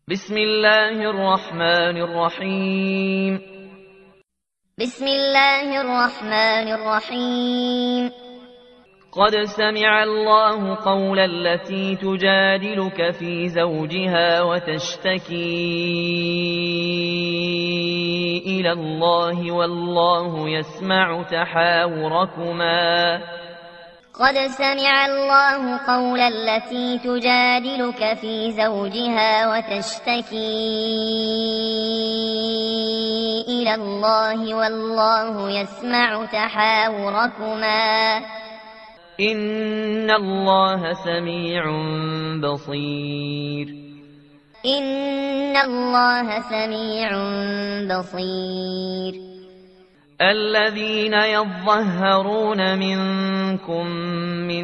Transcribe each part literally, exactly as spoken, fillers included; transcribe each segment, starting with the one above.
بسم الله الرحمن الرحيم بسم الله الرحمن الرحيم قد سمع الله قول التي تجادلك في زوجها وتشتكي إلى الله والله يسمع تحاوركما قد سمع الله قول التي تجادلك في زوجها وتشتكي إلى الله والله يسمع تحاوركما إن الله سميع بصير إن الله سميع بصير الذين يظهرون منكم من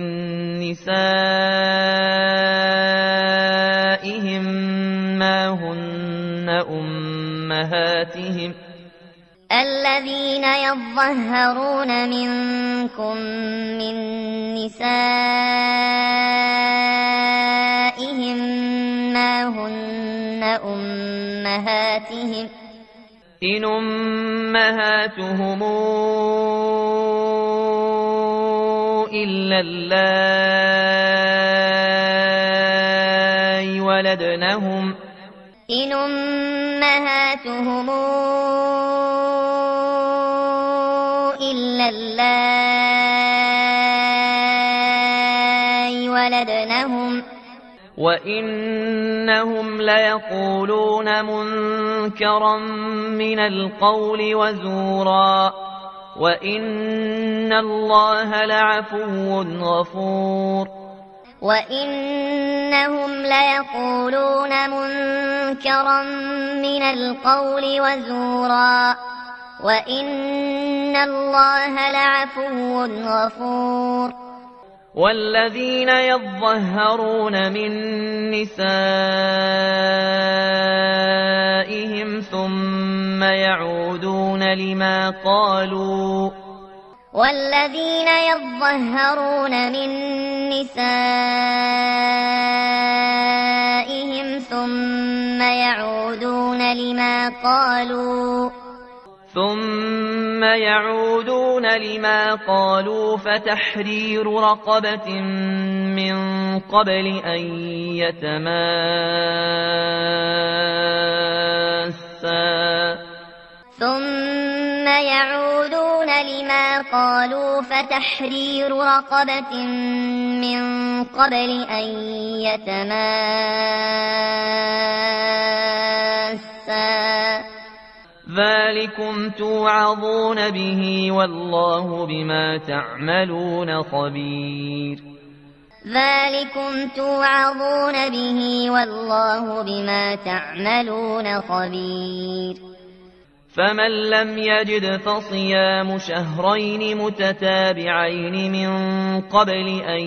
نسائهم ما هن أمهاتهم الذين يظهرون منكم من نسائهم ما هن أمهاتهم إن أمهاتهم إلا اللائي ولدنهم إن أمهاتهم إلا اللائي ولدنهم وإنهم ليقولون منكرا من القول وزورا وإن الله لعفو غفور وإنهم ليقولون منكرا من القول وزورا وإن الله لعفو غفور والذين يظهرون من نسائهم ثم يعودون لما قالوا والذين يظهرون من نسائهم ثم يعودون لما قالوا ثم يعودون لما قالوا فتحرير رقبة من قبل أن يتماسا ثم يعودون لما قالوا فتحرير رقبة من قبل أن يتماسا ذلكم توعظون به والله بما تعملون خبير ذلكم توعظون به والله بما تعملون خبير فمن لم يجد فصيام شهرين متتابعين من قبل أن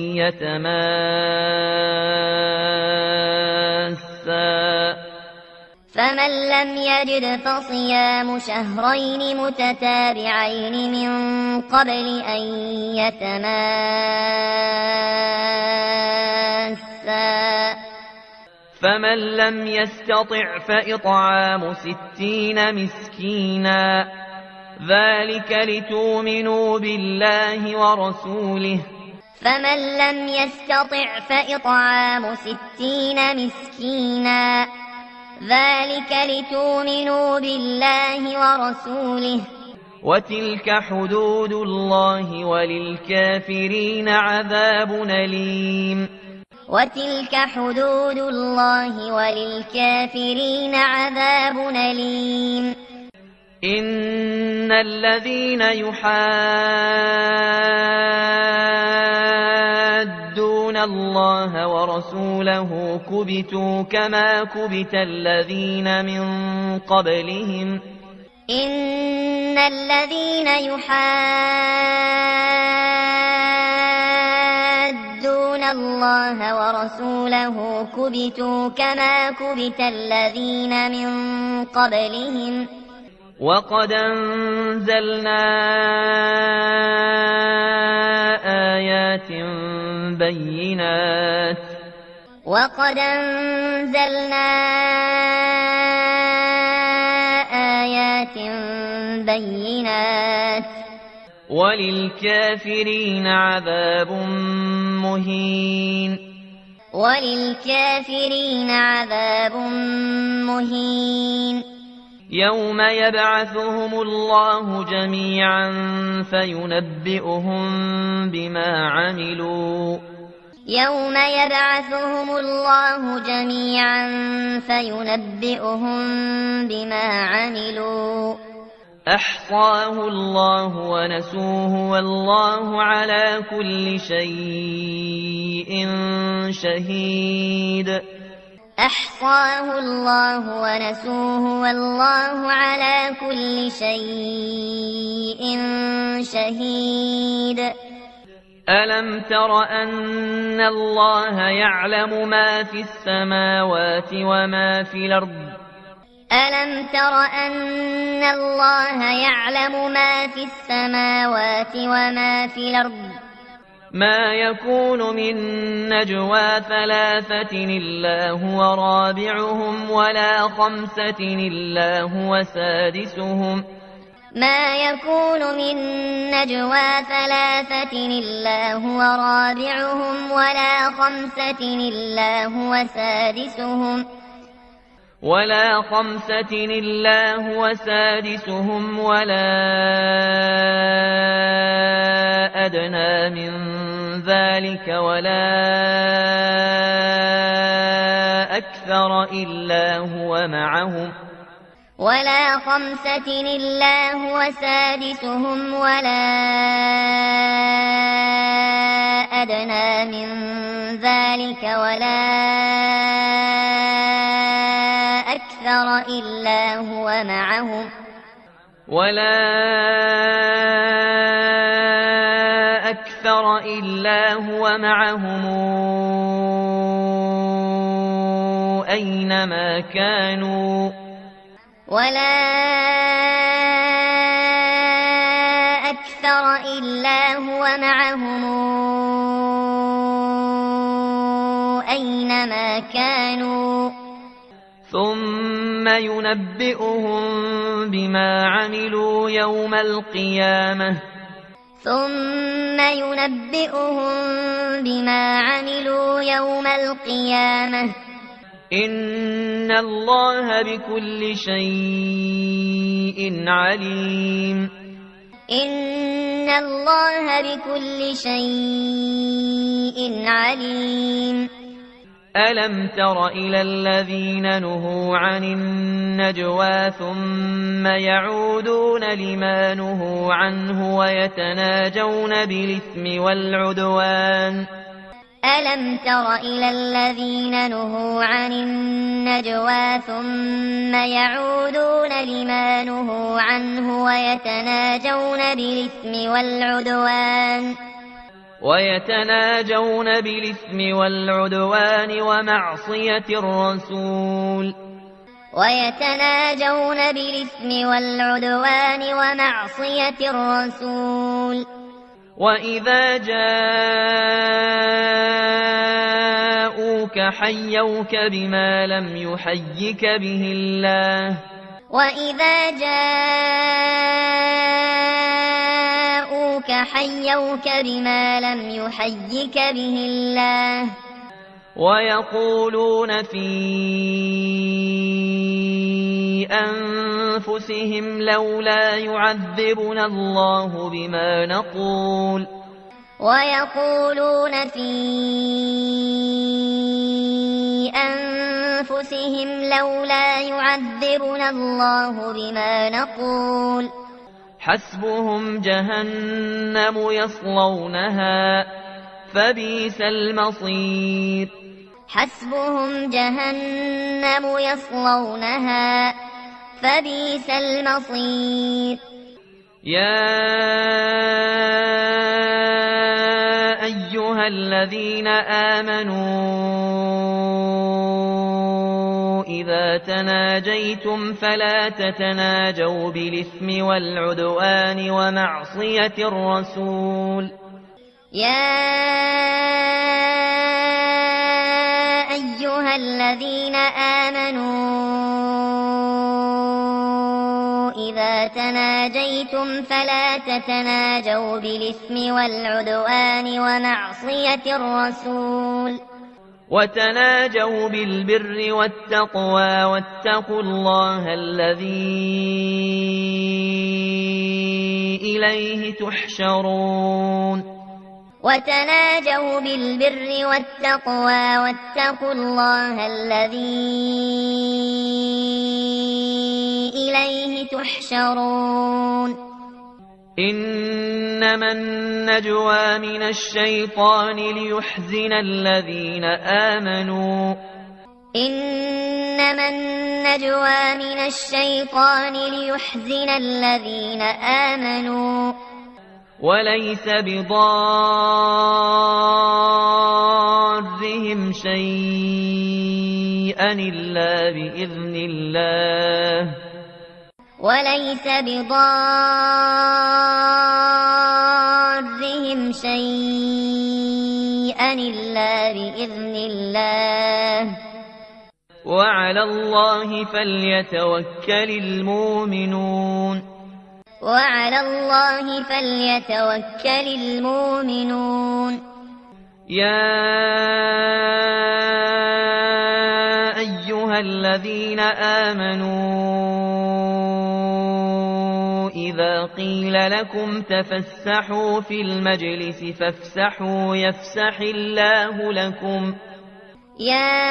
يتماسا فمن لم يجد فصيام شهرين متتابعين من قبل أن يتماسا فمن لم يستطع فإطعام ستين مسكينا ذلك لتؤمنوا بالله ورسوله فمن لم يستطع فإطعام ستين مسكينا ذلك لتؤمنوا بالله ورسوله وتلك حدود الله وللكافرين عذاب أليم وتلك حدود الله وللكافرين عذاب أليم إن الذين يحادون الله ورسوله كبتوا كما كبت الذين من قبلهم إن الذين يحادون الله ورسوله كبتوا كما كبت الذين من قبلهم وقد أنزلنا آيات بينات وقد أنزلنا بينات وللكافرين عذاب مهين وللكافرين عذاب مهين يوم يبعثهم الله جميعا فينبئهم بما عملوا يوم يبعثهم الله جميعا فينبئهم بما عملوا أحصاه الله ونسوه والله على كل شيء شهيد أحصاه الله ونسوه والله على كل شيء شهيد ألم تر أن الله يعلم ما في السماوات وما في الأرض ألم تر أن الله يعلم ما في السماوات وما في الأرض ما يكون من نجوى ثلاثة إلا هو رابعهم ولا خمسة إلا هو سادسهم ما يكون من نجوى ثلاثة إلا هو رابعهم ولا خمسة إلا هو سادسهم ولا خمسة إلا هو سادسهم ولا أدنى من ذلك ولا أكثر إلا هو معهم ولا خمسة إلا هو سادسهم ولا أدنى من ذلك ولا أكثر إلا هو معهم ولا أكثر إلا هو معهم أينما كانوا ولا أكثر إلا هو معهم أينما كانوا ثم ينبئهم بما عملوا يوم القيامة ثم ينبئهم بما عملوا يوم القيامة إن الله بكل شيء عليم إن الله بكل شيء عليم ألم تر إلى الذين نهوا عن النجوى ثم يعودون لما نهوا عنه ويتناجون بالإثم والعدوان ألم تر إلى الذين نهوا عن النجوى ثم يعودون لما نهوا عنه ويتناجون بالإثم والعدوان ويتناجون بالإثم والعدوان ومعصية الرسول ويتناجون بالإثم والعدوان ومعصية الرسول وإذا جاءوك حيوك بما لم يحيك به الله وإذا جاءوك حيوك بما لم يحيك به الله ويقولون في أنفسهم لولا يعذبنا الله بما نقول ويقولون في أنفسهم لولا يعذبنا الله بما نقول حسبهم جهنم يصلونها فبئس المصير حسبهم جهنم يصلونها فبئس المصير يا أيها الذين آمنوا إذا تناجيتم فلا تتناجوا بالإثم والعدوان ومعصية الرسول يا أيها الذين آمنوا إذا تناجيتم فلا تتناجوا بالإثم والعدوان ومعصية الرسول وتناجوا بالبر والتقوى واتقوا الله الذي إليه تحشرون وتناجوا بالبر والتقوى واتقوا الله الذي إليه تحشرون إنما النجوى من الشيطان ليحزن الذين آمنوا إنما النجوى من الشيطان ليحزن الذين آمنوا وليس بضارهم شيئا إلا بإذن الله وليس بضارهم شيئا إلا بإذن الله وعلى الله فليتوكل المؤمنون وعلى الله فليتوكل المؤمنون يا أيها الذين آمنوا إذا قيل لكم تفسحوا في المجلس فافسحوا يفسح الله لكم يا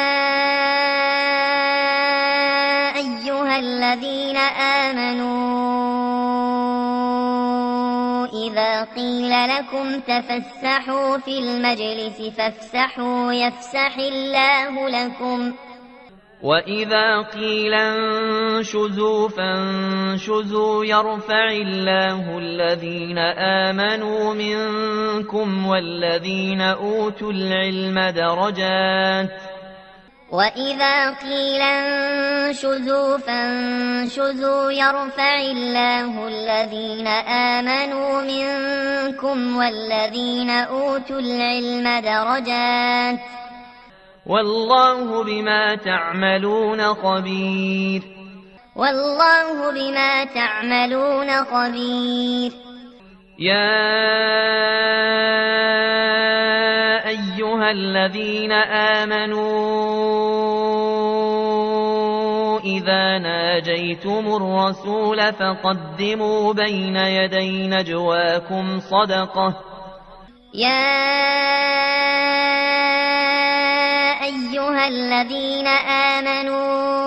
أيها الذين آمنوا إذا قيل لكم تفسحوا في المجلس فافسحوا يفسح الله لكم وإذا قيل انشزوا فانشزوا يرفع الله الذين آمنوا منكم والذين أوتوا العلم درجات وإذا قيل انشزوا فانشزوا يرفع الله الذين آمنوا منكم والذين أوتوا العلم درجات والله بما تعملون خبير والله بما تعملون خبير يا أيها الذين آمنوا إذا ناجيتم الرسول فقدموا بين يدي نجواكم صدقة يا أيها الذين آمنوا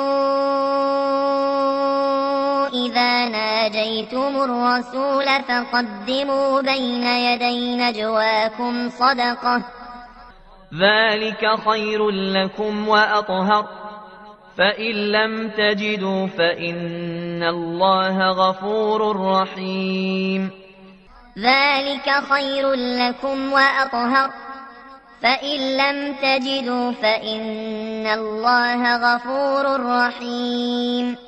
إذا ناجيتم الرسول فقدموا بين يدي نجواكم صدقة ذلك خير لكم وأطهر فإن لم تجدوا فإن الله غفور رحيم ذلك خير لكم وأطهر فإن لم تجدوا فإن الله غفور رحيم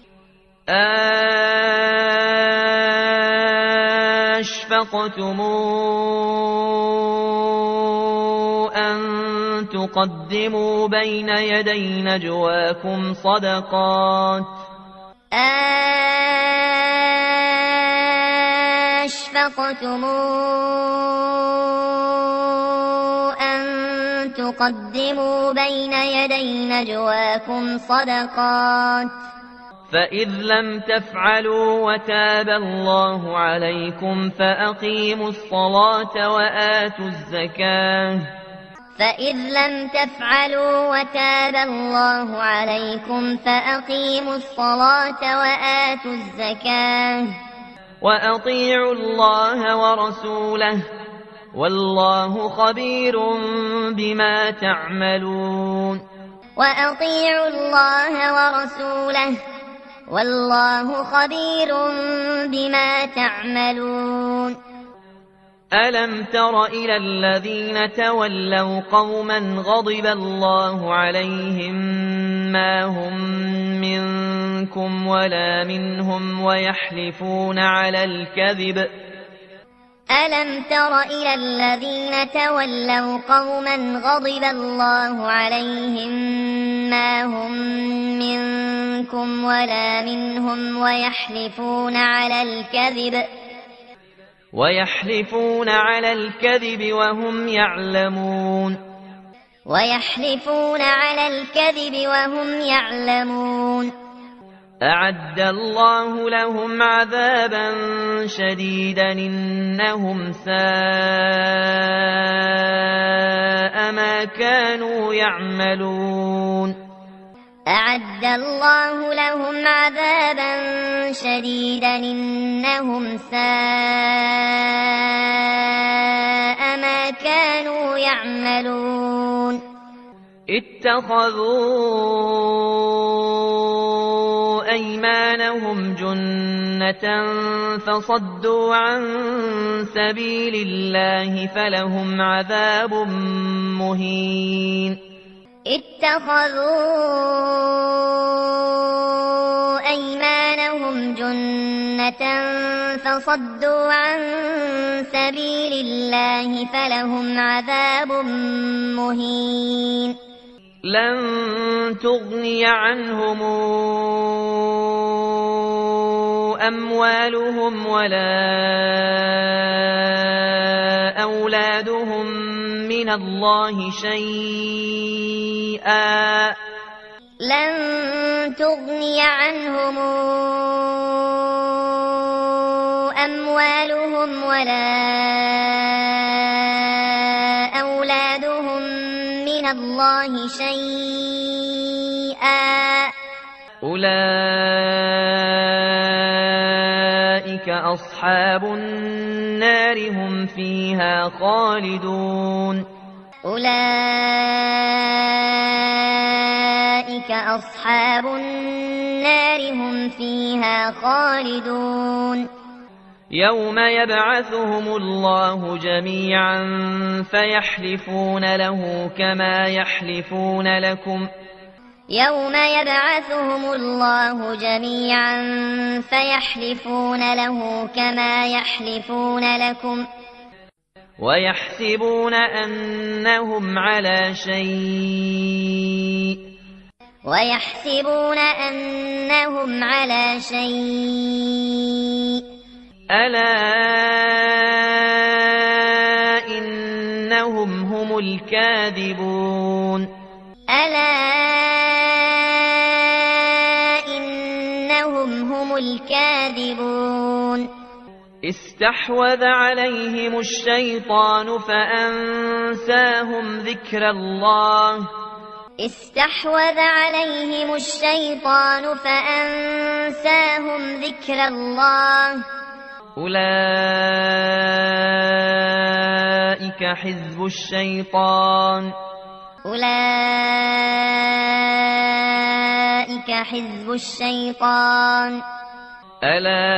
أشفقتم أن تقدموا بين يدي نجواكم صدقات أشفقتم أن تقدموا بين يدي نجواكم صدقات فإذ لم تفعلوا وتاب الله عليكم فأقيموا الصلاة وآتوا الزكاة فإذ لم تفعلوا وتاب الله عليكم فأقيموا الصلاة وآتوا الزكاة وأطيعوا الله ورسوله والله خبير بما تعملون وأطيعوا الله ورسوله والله خبير بما تعملون ألم تر إلى الذين تولوا قوما غضب الله عليهم ما هم منكم ولا منهم ويحلفون على الكذب ألم تر إلى الذين تولوا قوما غضب الله عليهم ما هم منكم منكم ولا منهم ويحلفون على الكذب ويحلفون على الكذب وهم يعلمون ويحلفون على الكذب وهم يعلمون أعد الله لهم عذابا شديدا إنهم ساء ما كانوا يعملون أعد الله لهم عذابا شديدا إنهم ساء ما كانوا يعملون اتخذوا أيمانهم جنة فصدوا عن سبيل الله فلهم عذاب مهين اتخذوا أيمانهم جنة فصدوا عن سبيل الله فلهم عذاب مهين لن تغني عنهم أموالهم ولا أولادهم من الله شيئا لن تغني عنهم أموالهم ولا أولادهم من الله شيئا أولئك أصحاب النار هم فيها خالدون أولئك أصحاب النار هم فيها خالدون يوم يبعثهم الله جميعا فيحلفون له كما يحلفون لكم يوم يبعثهم الله جميعا فيحلفون له كما يحلفون لكم ويحسبون أنهم على شيء ويحسبون أنهم على شيء ألا إنهم هم الكاذبون ألا إنهم هم الكاذبون استحوذ عليهم الشيطان فأنساهم ذكر الله استحوذ عليهم الشيطان فأنساهم ذكر الله أولئك حزب الشيطان أولئك حزب الشيطان ألا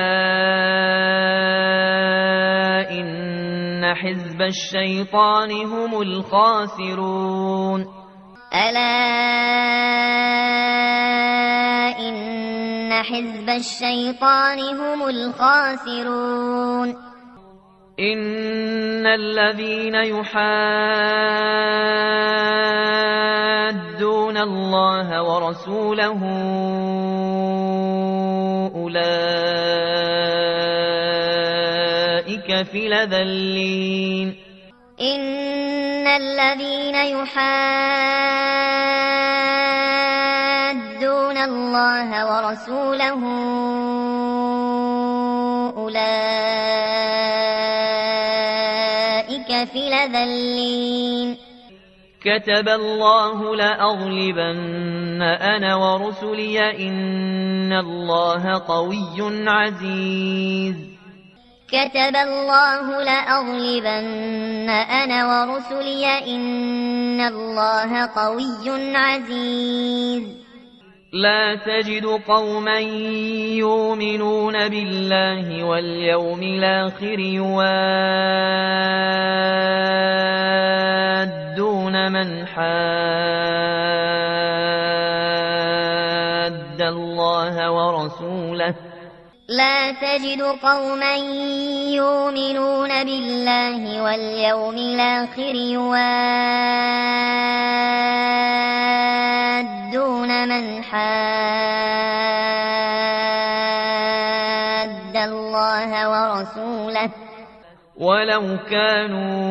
إن حزب الشيطان هم الخاسرون ألا إن حزب الشيطان هم الخاسرون إن الذين يحادون الله ورسوله أولئك في الأذلين إن الذين يحادون الله ورسوله أولئك في الأذلين كتب الله لأغلبن أنا ورسلي إن الله قوي عزيز كتب الله لأغلبن أنا ورسلي إن الله قوي عزيز لا تجد قوما يؤمنون بالله واليوم الآخر يوادون من حاد الله ورسوله لا تجد قوما يؤمنون بالله واليوم الآخر يوادون يحادون من حاد الله ورسوله ولو كانوا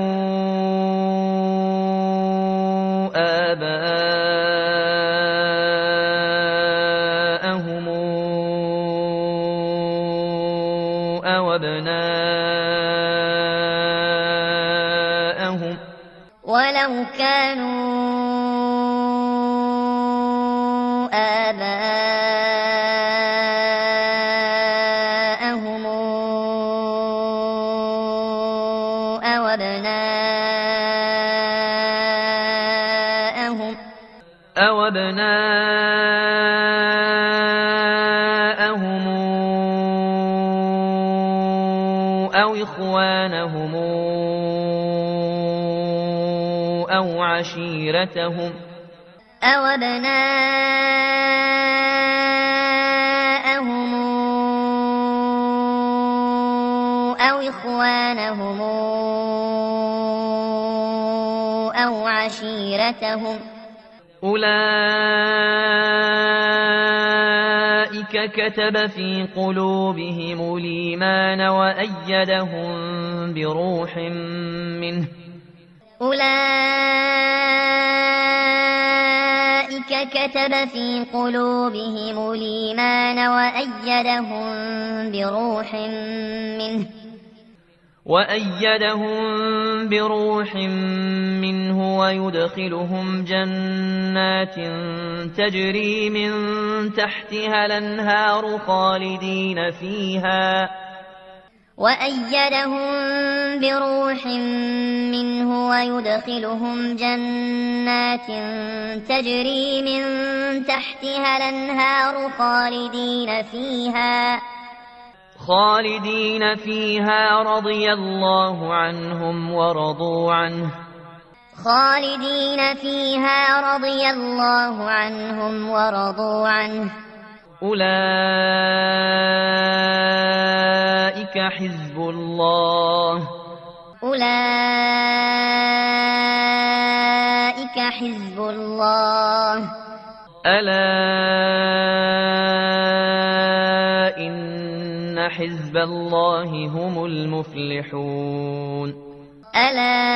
آباءهم أو أبناءهم ولو كانوا آباءهم أو أبناءهم أو أبناءهم أو إخوانهم أو عشيرتهم أو أبناءهم أو إخوانهم أو عشيرتهم أولئك كتب في قلوبهم الإيمان وأيدهم بروح منه أولئك كتب في قلوبهم الإيمان وأيدهم بروح منه وأيدهم بروح منه ويدخلهم جنات تجري من تحتها الأنهار خالدين فيها وأيدهم بروح منه ويدخلهم جنات تجري من تحتها الأنهار خالدين فيها خالدين فيها رضي الله عنهم ورضوا عنه خالدين فيها رضي الله عنهم ورضوا عنه أولئك حزب الله أولئك حزب الله ألا إن حزب الله هم المفلحون ألا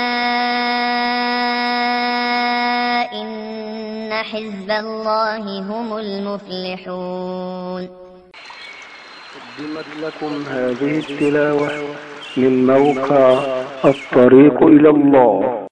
إن حزب الله هم المفلحون. قدمت لكم هذه التلاوة من موقع الطريق إلى الله.